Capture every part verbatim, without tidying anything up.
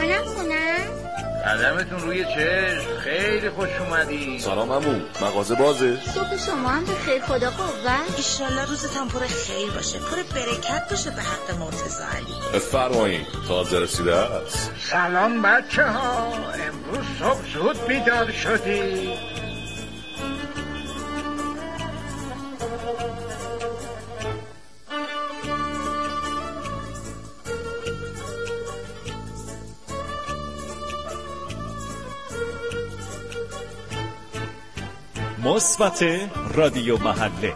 مامانم خونم؟ قدمتون روی چشم، خیلی خوش اومدی. سلام عمو، مغازه بازه؟ صبح شما هم به خیر، خدا قوت. ایشالله روزتان پر خیر باشه، پر برکت باشه به حق مرتضی علی. بفرمایید، تازه رسیده است. سلام بچه ها، امروز صبح زود بیدار شدی؟ مثبت رادیو محله.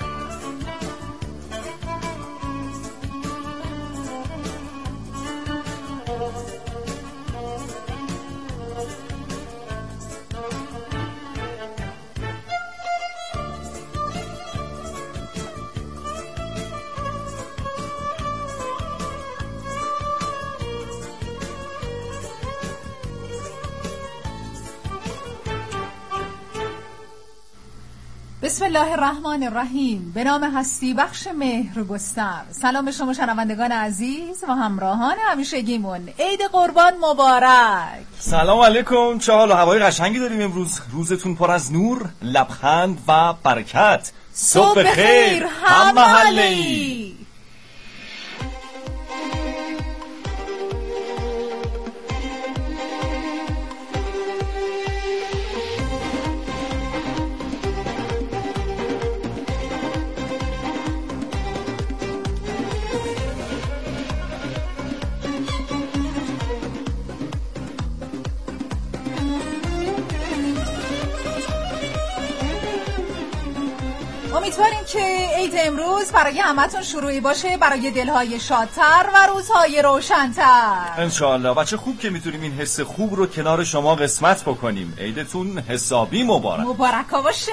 بسم الله الرحمن الرحیم. به نام هستی بخش مهر گستر. سلام به شما شنوندگان عزیز و همراهان همیشگیمون. عید قربان مبارک. سلام علیکم. چه حال و هوای قشنگی داریم امروز. روزتون پر از نور، لبخند و برکت. صبح بخیر هم محله‌ای. امیدواریم که عید امروز برای همتون شروعی باشه، برای دلهای شادتر و روزهای روشن‌تر انشاءالله. و چه خوب که میتونیم این حس خوب رو کنار شما قسمت بکنیم. عیدتون حسابی مبارک. مبارک باشه.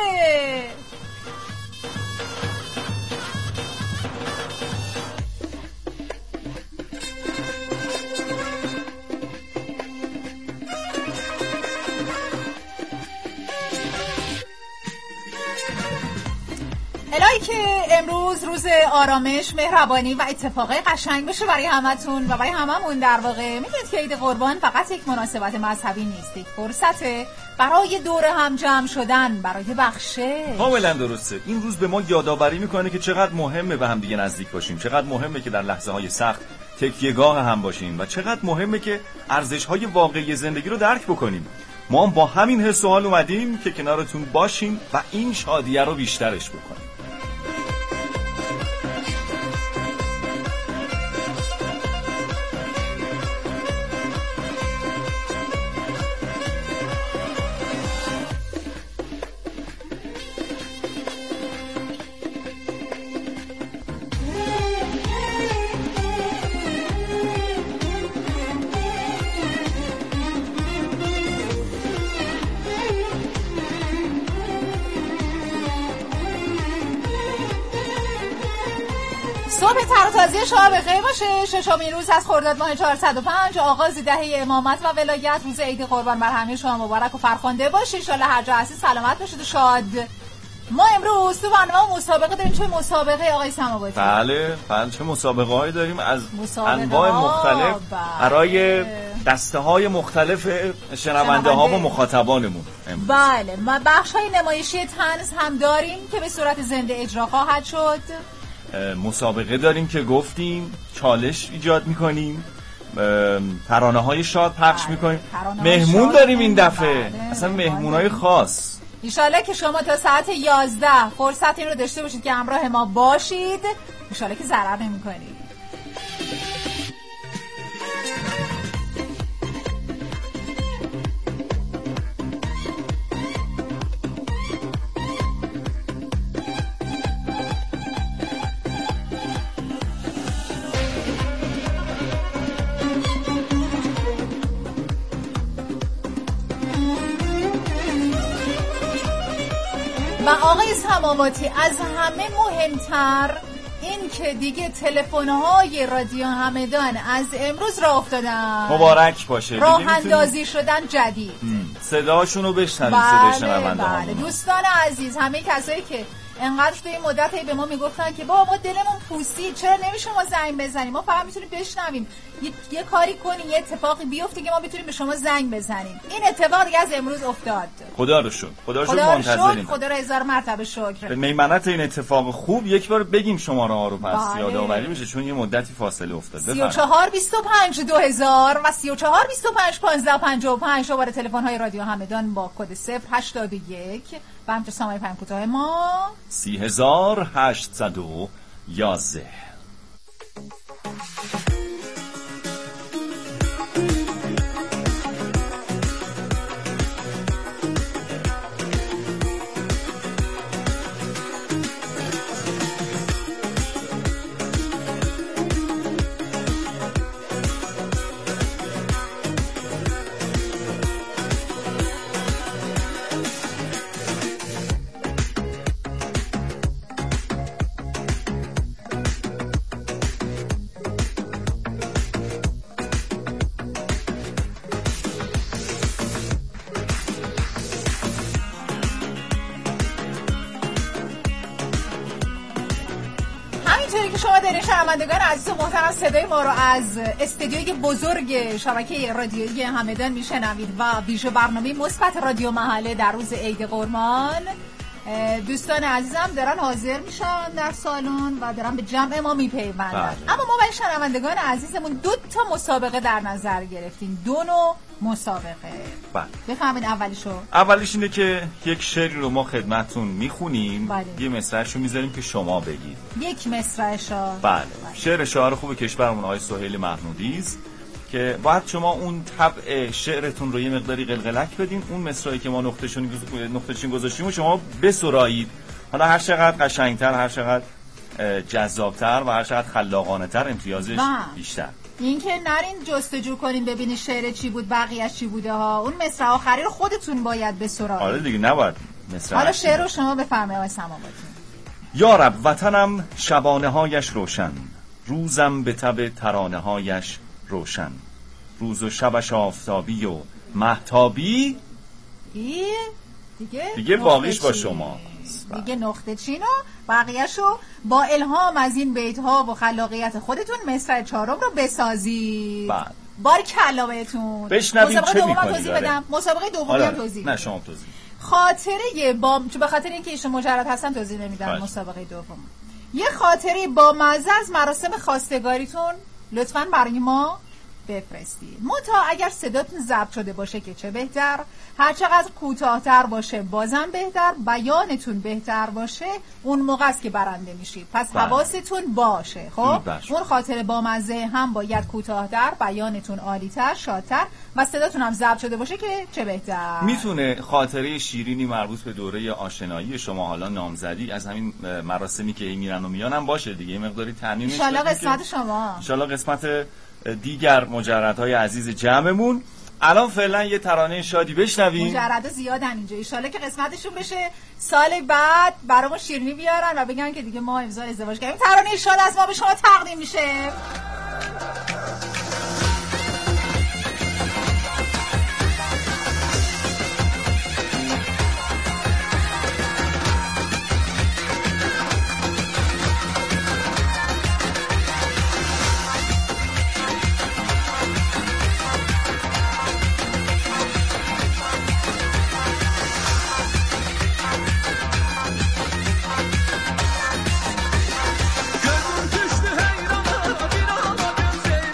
الهی که امروز روز آرامش، مهربانی و اتفاقی قشنگ بشه برای همتون و برای هممون. در واقع میدونید که عید قربان فقط یک مناسبت مذهبی نیست، یک فرصته برای دور هم جمع شدن، برای بخشش. کاملا درسته. این روز به ما یادآوری میکنه که چقدر مهمه به هم دیگه نزدیک باشیم، چقدر مهمه که در لحظه های سخت تکیهگاه هم باشیم و چقدر مهمه که ارزش های واقعی زندگی رو درک بکنیم. ما هم با همین حس و حال اومدیم که کنارتون باشیم و این شادیه رو بیشترش بکنیم. صبح تر و تازه شما بخیر باشه. ششمین روز از خرداد ماه چهارصد و پنج، آغاز دهه امامت و ولایت. روز عید قربان بر همه شما مبارک و فرخنده باشه. ان شاء الله هر جا هستید سلامت باشید و شاد. ما امروز تو برنامه مسابقه داریم. چه مسابقه آقای سماواتی؟ بله بله، چه مسابقه هایی داریم از انواع مختلف برای دسته های مختلف شنونده ها و مخاطبانمون. بله، ما بخش های نمایشی طنز هم داریم که به صورت زنده اجرا خواهد شد. مسابقه داریم که گفتیم چالش ایجاد میکنیم، ترانه های شاد پخش بله. میکنیم. مهمون داریم این دفعه. بله. اصلا مهمون های خاص. انشالله که شما تا ساعت یازده فرصت این رو داشته باشید که همراه ما باشید. انشالله که ضرر نمی کنید. و آقای سماواتی، از همه مهمتر این که دیگه تلفن‌های رادیو همدان از امروز راه افتادن. مبارک باشه. راه اندازی شدن جدید. صداشون رو بشنوید. صدای شنونده ها. بله، دوستان عزیز، همه کسایی که انقدر توی این مدت هی به ما میگفتن که بابا ما دلمون پوسید، چرا نمیشه ما زنگ بزنیم، ما فقط میتونیم بشنویم، یه, یه کاری کنیم، یه اتفاقی بیفته که ما میتونیم به شما زنگ بزنیم. این اتفاق دیگه از امروز افتاد. خدا رو شکر، خدا رو شکر، خدا رو منتظریم. شکر، خدا رو هزار مرتبه شکر. به میمنت این اتفاق خوب یک بار بگیم شماره ها رو، پس بله. یادآوری میشه چون یه مدتی فاصله افتاد. سی و چهار بیست و پنج دو هزار و سی و چهار بیست و پنج پانزده پنجاه و پنج شماره تلفن های رادیو همدان با کد صفر هشتاد و یک و همچنین سامانه پیام کوتاه ما سی هزار هشتصد و یازده. شنوندگان عزیز و محترم، صدای ما رو از استودیوی بزرگ شبکه رادیویی همدان میشنوید و ویژه برنامه مثبت رادیو محله در روز عید قربان. دوستان عزیزم دارن حاضر میشن در سالن و دارن به جمع ما میپیوندن. اما ما برای شنوندگان عزیزمون دو تا مسابقه در نظر گرفتیم، دو نوع مسابقه. بله. بفهمین اولیشو. اولیش اینه که یک شعری رو ما خدمتتون میخونیم، بله. یه مصرعش رو میذاریم که شما بگید. یک مصرعش. بله. بله. شعر شاعر خوب کشورمون آقای سهیل محمودی است که باید شما اون طبع شعرتون رو یه مقداری قلقلک بدین، اون مصرعی که ما نقطه‌شون نقطه‌شون گذاشتیم و شما بسرایید. حالا هر چقدر قشنگتر، هر چقدر جذابتر و هر چقدر خلاقانه‌تر امتیازش بیشتر. این که نرین جستجو کنین ببینین شعر چی بود بقیه‌اش چی بوده ها، اون مصرع آخری رو خودتون باید بسرایید. آره دیگه، نباید مصرع. حالا شعر رو شما بفرمایید آقای سماواتی. یا رب وطنم شبانه هایش روشن، روزم به تب ترانه هایش روشن، روز و شبش آفتابی و مهتابی. ای دیگه دیگه باقیش با شما دیگه نقطه چین و بقیه‌شو با الهام از این بیت‌ها و خلاقیت خودتون مصرع چهارم رو بسازید. بعد بارکلا بهتون. بشنویم چه می‌کنید. توضیح بدم. مسابقه دومی هم توضیح. نه شما توضیح. خاطره با چون به خاطر اینکه ایشون مجرد هستن توضیح نمیدم. مسابقه دوم یه خاطره با مزه از مراسم خواستگاریتون لطفاً برای ما بفرستید. متا اگر صداتون ضبط شده باشه که چه بهتر، هر چقدر کوتاه‌تر باشه بازم بهتر، بیانتون بهتر باشه اون موقع است که برنده میشید. پس بله. حواستون باشه. خب اون خاطره با مزه هم باید کوتاه‌تر، بیانتون عالی‌تر، شادتر و صداتون هم ضبط شده باشه که چه بهتر. میتونه خاطره شیرینی مربوط به دوره آشنایی شما، حالا نامزدی، از همین مراسمی که میرن و میان هم باشه دیگه، مقداری تعمیمش ان شاءالله قسمت شما. ان شاءالله قسمت دیگر مجردهای عزیز جمعمون. الان فعلا یه ترانه شادی بشنویم. مجردا زیادن اینجا، ان شاءالله که قسمتشون بشه سال بعد برامون شیرینی بیارن و بگن که دیگه ما امضا ازدواج کردیم. ترانه شاد از ما به شما تقدیم میشه. Gözüm düştü heyrana, bir ana gözleri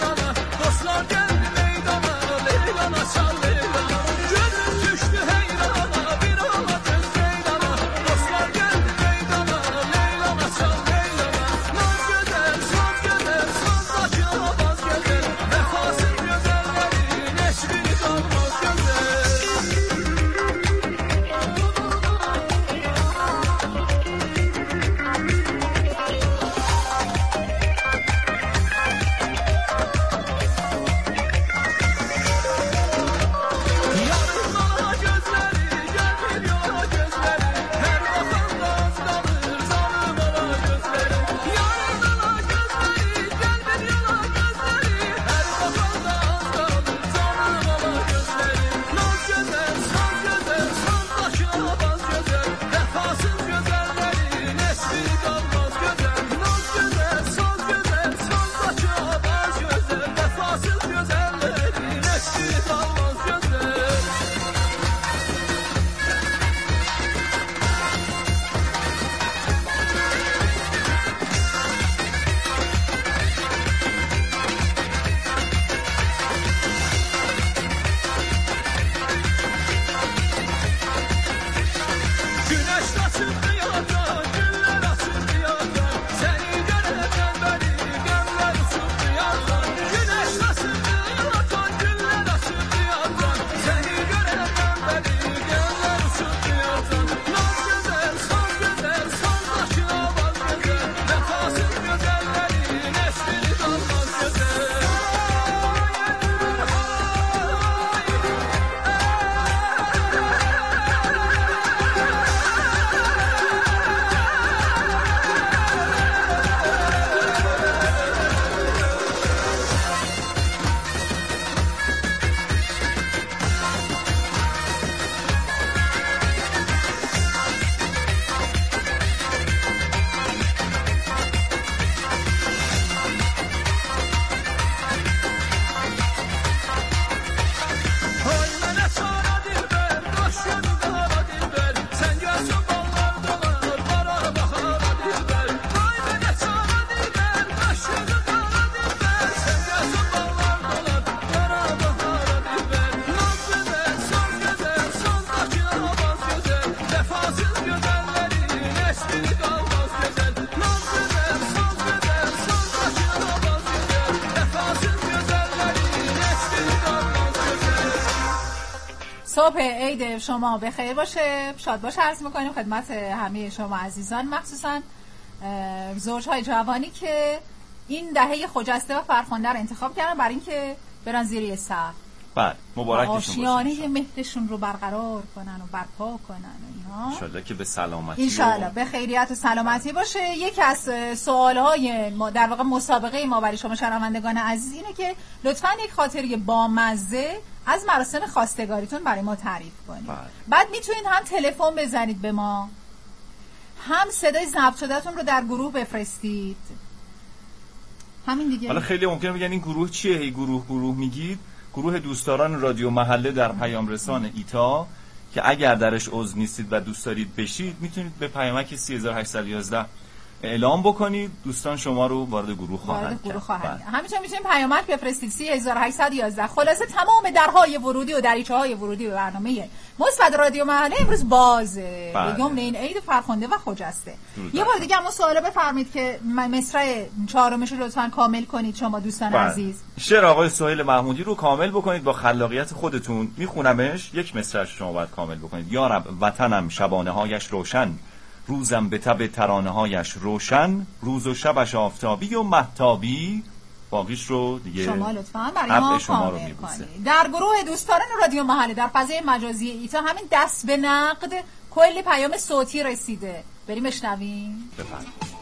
صبح عید شما بخیر باشه، شاد باشه عرض میکنیم خدمت همه شما عزیزان، مخصوصا زوجهای جوانی که این دهه خجسته و فرخنده رو انتخاب کردن برای اینکه برن زیر یه سقف. بله مبارکشون باشه. آشیانه مهرشون رو برقرار کنن و برپا کنن و اینها. ان شاءالله که به سلامتی. ان شاءالله به خیریت و سلامتی باشه. یکی از سوالهای ما در واقع مسابقه ما برای شما شنوندگان عزیز اینه که لطفاً یک خاطره بامزه از مراسم خواستگاریتون برای ما تعریف کنید. بله. بعد میتونید هم تلفن بزنید به ما، هم صدای ضبط شدهتون رو در گروه بفرستید. همین دیگه. حالا خیلی ممکنه بگن این گروه چیه؟ هی گروه گروه میگید. گروه دوستداران رادیو محله در پیام رسان ایتا که اگر درش عضو نیستید و دوست دارید بشید میتونید به پیامک سه هزار و هشتصد و یازده اعلام بکنید، دوستان شما رو وارد گروه خواهند کرد. همینطور میتونید پیامک بفرستید سه هزار و هشتصد و یازده. خلاصه تمام درهای ورودی و دریچه‌های ورودی به برنامه مثبت رادیو محله امروز بازه. یوم این عید فرخنده و خجسته. یه بار دیگه هم سوال بفرمایید که مصرع چهارمش رو لطفاً کامل کنید شما دوستان بله. عزیز. شعر آقای سهیل محمودی رو کامل بکنید با خلاقیت خودتون. میخونمش، یک مصرعش شما باید کامل بکنید. یا رب وطنم شبانه هایش روشن، روزم به تب ترانه هایش روشن، روز و شبش آفتابی و مهتابی. باقیش رو دیگه شما لطفاً برای ما کامل کنید. در گروه دوستداران رادیو محله در فضای مجازی ایتا همین دست به نقد کلی پیام صوتی رسیده، بریم بشنویم. بفرمایید.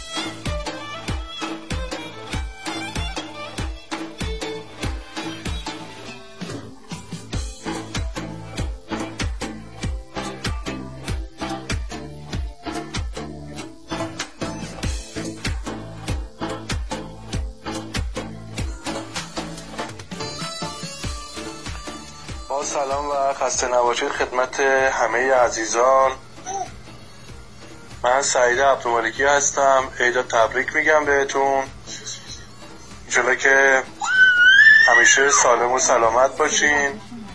سلام و خسته نباشید خدمت همه عزیزان. من سعید عبدالمالکی هستم. عید تبریک میگم بهتون. انشالله که همیشه سالم و سلامت باشین.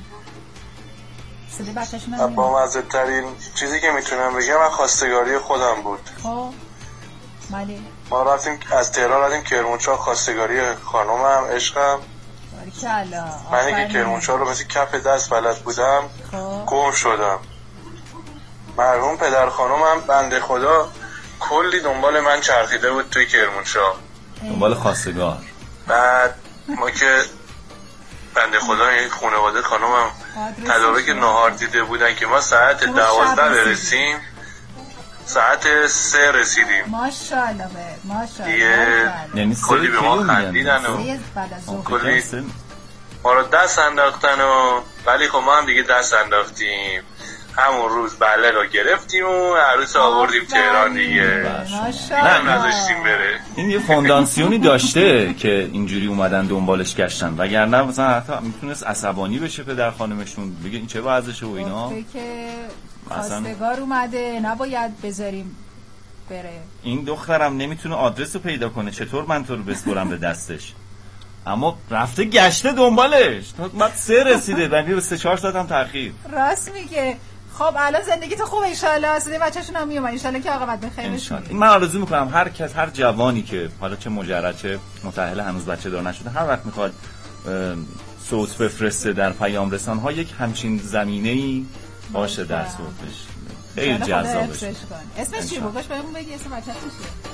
با مزه ترین چیزی که میتونم بگم من خواستگاری خودم بود. ما رفتیم از تهران رفتیم کرمانشاه، خواستگاری خانومم عشقم. من اینکه کرمانشاه رو مثل کف دست بلد بودم گم شدم. مرحوم پدر خانومم بنده خدا کلی دنبال من چرخیده بود توی کرمانشاه، دنبال خواستگار. بعد ما که بنده خدا این خانواده خانومم تدارک نهار دیده بودن که ما ساعت دوازده برسیم، ساعت سه رسیدیم. ماشاءالله ماشاءالله. یعنی کلی به ما خندیدن و کلی ما رو دست انداختن و ولی خب ما هم دیگه دست انداختیم. همون روز بله رو گرفتیم و عروس آوردیم تهران دیگه. نه نذاشتیم بره. این یه فونداسیونی داشته که اینجوری اومدن دنبالش گشتن، وگرنه مثلا حتی میتونست عصبانی بشه پدر خانمشون، بگه این چه وضعشه و اینا. که خواستگار اومده نباید بذاریم بره. این دخترم نمیتونه آدرس رو پیدا کنه، چطور من تو رو بسپرم به دستش؟ اما رفته گشته دنبالش تا بعد سه رسیده و به سه چهار ساعت هم تاخیر. راست میگه. خب الان زندگی تو خوبه ان شاء الله، صدای بچه‌شون هم میومد ان شاء الله که عاقبت بخیر بشه. من آرزو میکنم هر کس، هر جوانی که حالا چه مجرد چه متأهل هنوز بچه دار نشده، هر وقت میخواد صوت بفرسته در پیام رسان ها یک همچین زمینه‌ای باشه در صوتش. خیلی جذابه. اسمش چی بود؟ باش بهمون بگی اسم بچه‌ش چیه؟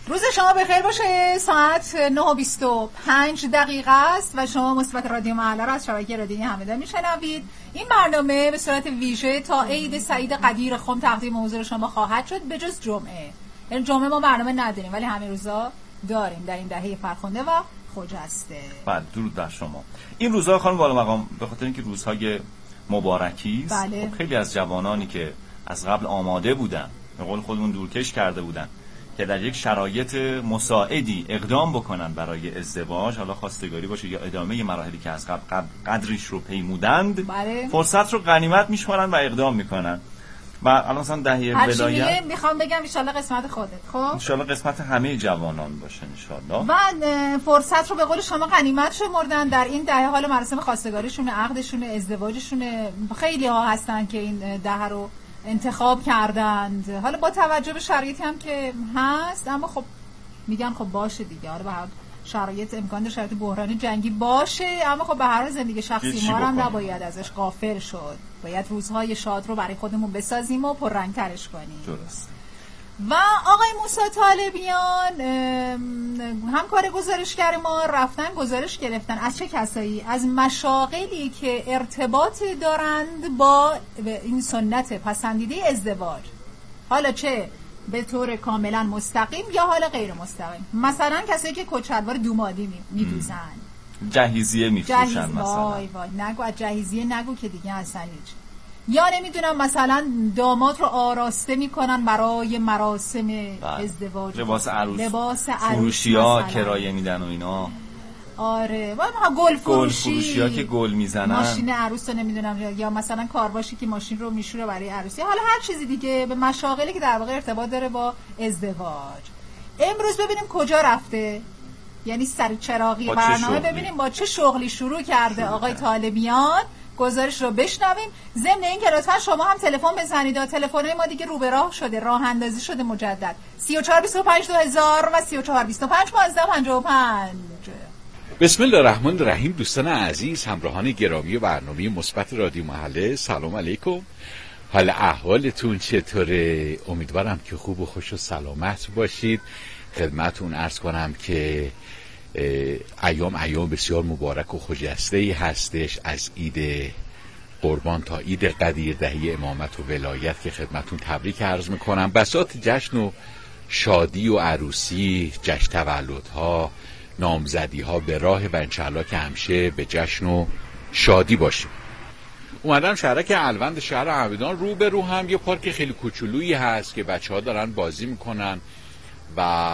روز شما بخیر باشه. ساعت نه و بیست و پنج دقیقه است و شما مثبت رادیو محله را از شبکه رادیویی همدان میشنوید. این برنامه به صورت ویژه تا عید سعید قدیر خم تقدیم حضور شما خواهد شد به جز جمعه. این جمعه ما برنامه نداریم ولی همه روزا داریم در این دهه فرخنده و خجسته. بله درود بر شما. این روزها خانم والا مقام به خاطر اینکه روزهای مبارکی است، بله. خب خیلی از جوانانی که از قبل آماده بودن، به قول خودمون دورکش کرده بودن که در یک شرایط مساعدی اقدام بکنن برای ازدواج، حالا خواستگاری باشه یا ادامه مراحلی که از قبل قدریش رو پیمودند، بله. فرصت رو غنیمت میشمارن و اقدام میکنن. و الان مثلا دهه ولایت میخوام بگم ان شاءالله قسمت خودت، خب ان شاءالله قسمت همه جوانان باشه ان شاءالله. و فرصت رو به قول شما غنیمت شمردن در این دهه. حالا مراسم خواستگاریشون، عقدشون، ازدواجشون، خیلی ها هستن که این دهه رو انتخاب کردند. حالا با توجه به شرایطی هم که هست، اما خب میگن خب باشه دیگه، حالا به هر شرایط امکان داره شرایط بحرانی جنگی باشه، اما خب به هر حال زندگی شخصی ما هم نباید ازش غافل شد. باید روزهای شاد رو برای خودمون بسازیم و پررنگ‌ترش کنیم. درست. و آقای موسی طالبیان همکار گزارشگر ما رفتن گزارش گرفتن از چه کسایی؟ از مشاغلی که ارتباط دارند با این سنت پسندیده ازدواج، حالا چه به طور کاملا مستقیم یا حالا غیر مستقیم. مثلا کسایی که کچلوار دومادی میدوزن، جهیزیه میفروشن مثلا. وای وای نگو از جهیزیه نگو که دیگه اصلا هیچ. یا نمیدونم مثلا داماد رو آراسته میکنن برای مراسم بله. ازدواج، لباس عروس، لباس عروس فروشی‌ها کرایه میدن و اینا. آره و گل فروشی، گل فروشی‌ها که گل میزنن، ماشین عروس رو نمیدونم، یا مثلا کارواشی که ماشین رو میشوره برای عروسی، حالا هر چیزی دیگه به مشاغلی که در واقع ارتباط داره با ازدواج. امروز ببینیم کجا رفته، یعنی سر چراغی برنامه ببینیم با چه شغلی شروع کرده آقای طالبیان. گزارش رو بشنویم. ضمن این که لطفا شما هم تلفن بزنید. تلفن‌های ما دیگه رو به راه شده، راه اندازی شده مجدد. سی و چهار بیست و پنج دو هزار و سی و چهار بیست و پنج پانزده پنجاه و پنج. بسم الله الرحمن الرحیم. دوستان عزیز، همراهان گرامی برنامه مثبت رادیو محله، سلام علیکم. حال احوالتون چطوره؟ امیدوارم که خوب و خوش و سلامت باشید. خدمتتون عرض کنم که ایام ایام بسیار مبارک و خجسته‌ای هستش، از عید قربان تا عید قدیر دهی امامت و ولایت که خدمتون تبریک عرض میکنم. بساط جشن و شادی و عروسی، جشن تولدها، نامزدیها به راه و انشالله که همیشه به جشن و شادی باشیم. اومدم شهرک الوند شهر همدان، رو به رو هم یه پارک خیلی کوچولویی هست که بچه ها دارن بازی میکنن و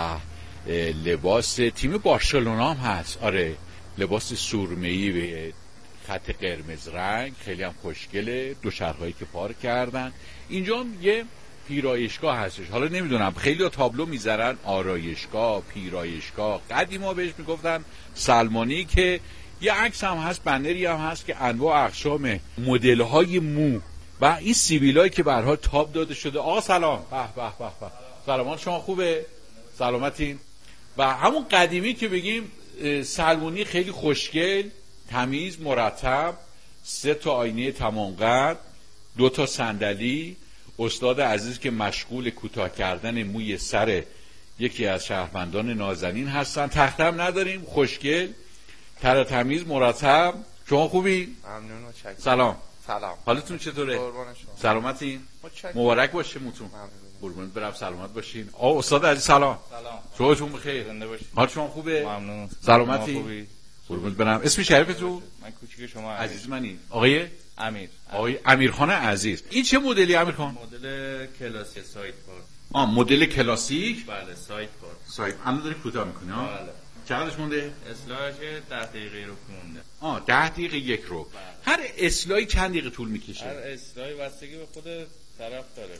لباس تیم بارسلونا هم هست. آره، لباس سرمه‌ای به خط قرمز رنگ، خیلی هم خوشگله. دو شهرهایی که پارک کردن. اینجا هم یه پیرایشگاه هستش. حالا نمیدونم خیلی ها تابلو میذارن آرایشگاه، پیرایشگاه، قدیما بهش میگفتن سلمانی، که یه عکس هم هست، بنری هم هست که انواع اقسام مدل های مو و این سیبیلایی که به هر حال تاب داده شده. آقا سلام. به به به به. سلامات شما خوبه؟ سلامتین؟ و همون قدیمی که بگیم سلمونی، خیلی خوشگل، تمیز، مرتب، سه تا آینه تمام قد، دو تا صندلی، استاد عزیز که مشغول کوتاه کردن موی سر یکی از شهروندان نازنین هستن. تختم نداریم، خوشگل، تر تمیز، مرتب. شما خوبی؟ ممنون و چکرم. سلام. سلام. حالتون چطوره؟ سلامتین؟ مبارک باشه موتون. قربونت برم، سلامت باشین. آ استاد عزیز سلام. سلام. شما بخیر. زنده باشید. حال شما خوبه؟ ممنون. سلامتی؟ قربونت برم. اسم شریفتون؟ من کوچیک شما عزیز منی. آقای امیر. آقای امیرخان عزیز. این چه مدلی امیرخان؟ مدل کلاسیک سایت بار. آ مدل کلاسیک؟ بله، سایت بار. سایت. الان داری کوتاه می‌کنی ها؟ بله. چقدرش مونده؟ اصلاحش ده دقیقه رو مونده. آ ده دقیقه یک رو. بله. هر اصلاحی چند دقیقه طول می‌کشه؟ هر اصلاحی بستگی به خود طرف داره.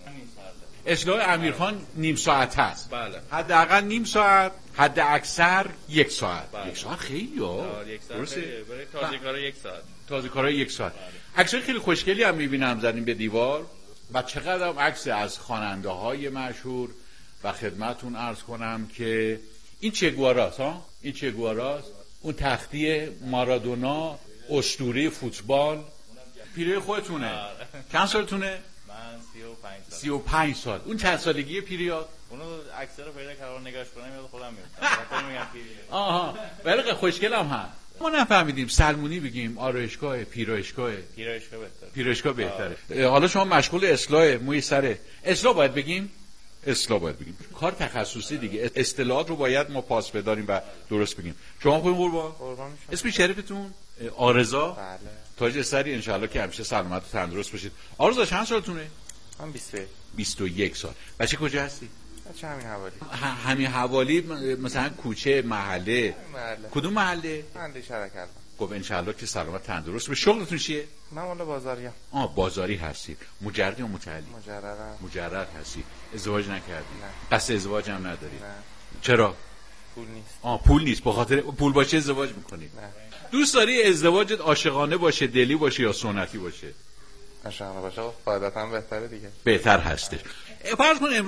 اصلاح امیرخان نیم ساعت هست. بله. حداقل نیم ساعت، حد اکثر یک ساعت. بله. یک ساعت خیلی ها. یک ساعت خیلی. برای تازه کارا یک ساعت. تازه کارا یک ساعت. عکسای خیلی خوشگلی هم می‌بینم زدیم به دیوار و چقدر هم عکس از خواننده‌های مشهور و خدمتتون عرض کنم که این چه گواراست ها؟ این چه گواراست؟ اون تختی مارادونا، اسطوره فوتبال. پیره خودتونه. چند سالتونه؟ سی و پنج سال. سی و پنج سال. اون چند سالگیه پیریاد؟ اونو عکس رو پیدا کردم نگاش کنم یاد خودم میاد میگم آها ولی خوشگلم هست. ما نفهمیدیم سلمونی بگیم آرایشگاه پیرایشگاه پیرایشگاه بهتره پیرایشگاه بهتره. حالا شما مشغول اصلاح موی سره، اصلاح باید بگیم اصلاح باید بگیم کار تخصصی دیگه، اصطلاحات رو باید ما پاس بداریم و درست بگیم. شما خودتون قربان قربان اسم شریفتون آرزا؟ بله. تاج سری ان شاءالله که همیشه سلامت و تندرست باشید. آرزا چند سالتونه؟ من بیست و یک. بیست و یک سال. بچه کجا هستی؟ بچه همین حوالی. ه- همین حوالی مثلا کوچه محله؟ محله. کدوم محله؟ محله شرکت. خب ان شاءالله که سلامت تندرست به. شغلتون چیه؟ من والا بازاریم. آه بازاری هستی. مجرد یا متعلی؟ مجردم. مجرد هستی. ازدواج نکردی؟ نه. قصد ازدواج هم نداری؟ نه. چرا؟ پول نیست. آه پول نیست. به خاطر پول باشه ازدواج میکنی؟ نه. دوست داری ازدواجت عاشقانه باشه، دلی باشه یا سنتی باشه؟ عاشقانه باشه قاعدتا بهتره دیگه. بهتر هستش. فرض کن